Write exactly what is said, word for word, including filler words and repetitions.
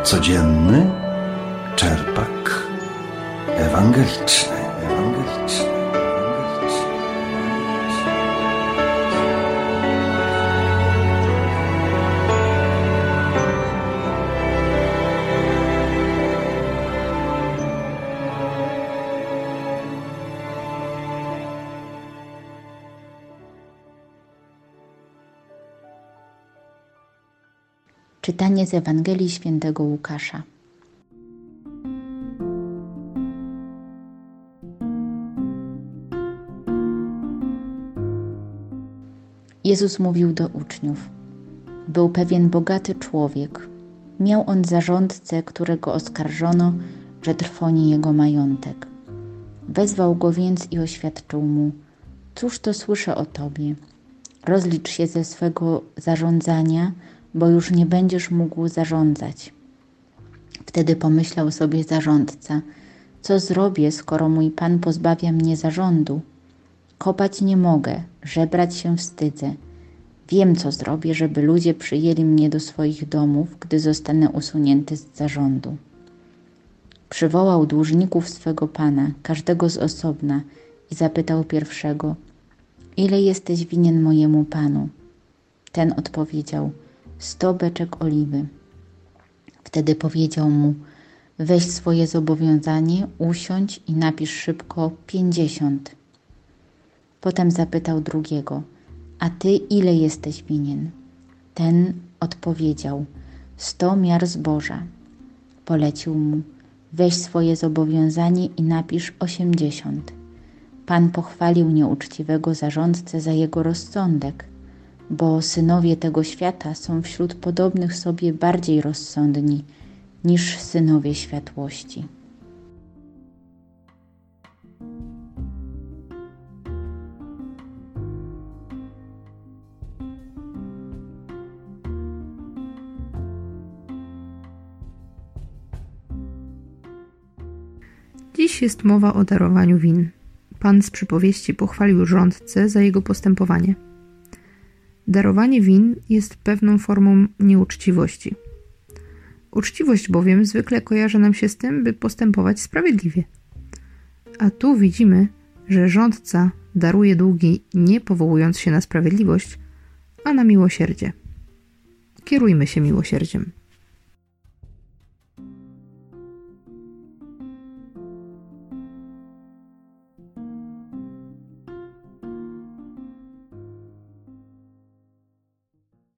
Codzienny czerpak ewangeliczny. Ewangeliczny. Czytanie z Ewangelii Świętego Łukasza. Jezus mówił do uczniów. Był pewien bogaty człowiek. Miał on zarządcę, którego oskarżono, że trwoni jego majątek. Wezwał go więc i oświadczył mu: cóż to słyszę o tobie? Rozlicz się ze swego zarządzania, bo już nie będziesz mógł zarządzać. Wtedy pomyślał sobie zarządca: co zrobię, skoro mój Pan pozbawia mnie zarządu? Kopać nie mogę, żebrać się wstydzę. Wiem, co zrobię, żeby ludzie przyjęli mnie do swoich domów, gdy zostanę usunięty z zarządu. Przywołał dłużników swego Pana, każdego z osobna, i zapytał pierwszego: ile jesteś winien mojemu Panu? Ten odpowiedział: sto beczek oliwy. Wtedy powiedział mu: weź swoje zobowiązanie, usiądź i napisz szybko pięćdziesiąt. Potem zapytał drugiego: a ty ile jesteś winien? Ten odpowiedział: sto miar zboża. Polecił mu: weź swoje zobowiązanie i napisz osiemdziesiąt. Pan pochwalił nieuczciwego zarządcę za jego rozsądek, bo synowie tego świata są wśród podobnych sobie bardziej rozsądni niż synowie światłości. Dziś jest mowa o darowaniu win. Pan z przypowieści pochwalił rządcę za jego postępowanie. Darowanie win jest pewną formą nieuczciwości. Uczciwość bowiem zwykle kojarzy nam się z tym, by postępować sprawiedliwie. A tu widzimy, że rządca daruje długi nie powołując się na sprawiedliwość, a na miłosierdzie. Kierujmy się miłosierdziem.